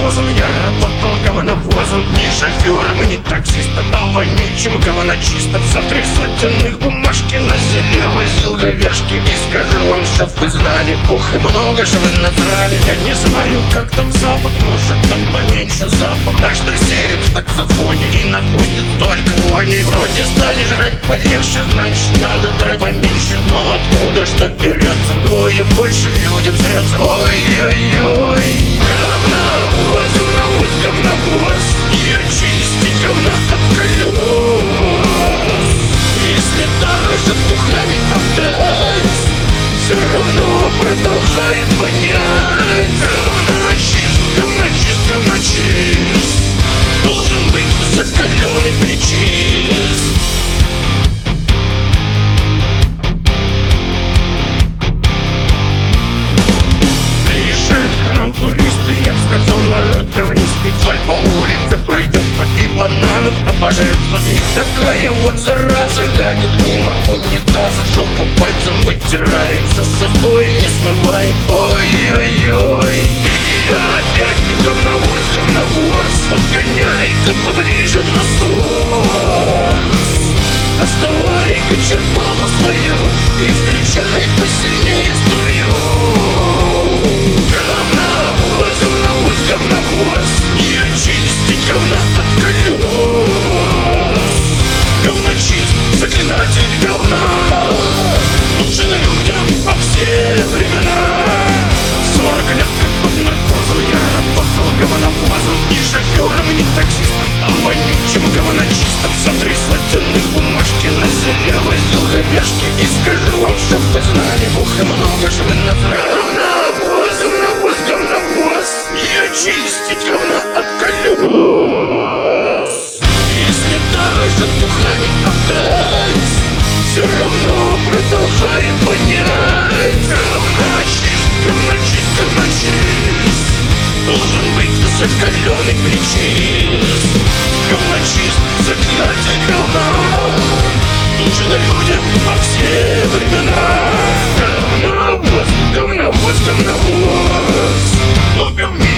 говнонавозом. Я работал говновозом, не шофером и не таксистом. Давай ничем говночисто. За 3 сотенных бумажки на себе возил говяжки. И скажу вам, чтоб вы знали, ух, и много же вы надрали. Я не знаю, как там запах, может там поменьше запах. Так что серим в таксофоне и находит только вони. Вроде стали жрать полегче, значит надо драть поменьше. Но откуда что берется, двое больше людям срется. Ой-ой-ой, говновоз, говновоз, говновоз. И очистить говна от колес. Если даже пухлями опять, все равно продолжает вонять. Говночист, говночист, говночист. Должен быть закаленный причист. Приезжают к нам туристы, я сказал, народ говнистый. Вдоль по улице пройдет и бананов обожают. И такая вот зараза гонит мимо унитаза, жопу пальцем вытирается, с собой не смывает. Ой-ой-ой, и опять говновоз, говновоз подгоняет поближе к носу. Оставай-ка черпалу свою и встречай посильнее струю. Говновоз, говновоз, говновоз, не очистить говна от колес. Говночист, заклинатель говна, нужен людям во все времена. 40 лет как под наркозом я работал говновозом. Не шофером, не таксистом, а вонючим говночистом. За 3 сотенных бумажки на себе возил говяжки. И скажу вам, чтоб вы знали, ух, и много же вы надрали. Говновоз, говновоз, говновоз, не очистить говна от колес. Если даже тухлами опять, все равно продолжает вонять. Говночист, говночист, говночист. Должен быть закаленный причист. Говночист, заклинатель говна, нужен людям во все времена. Говновоз, говновоз, говновоз. Лупим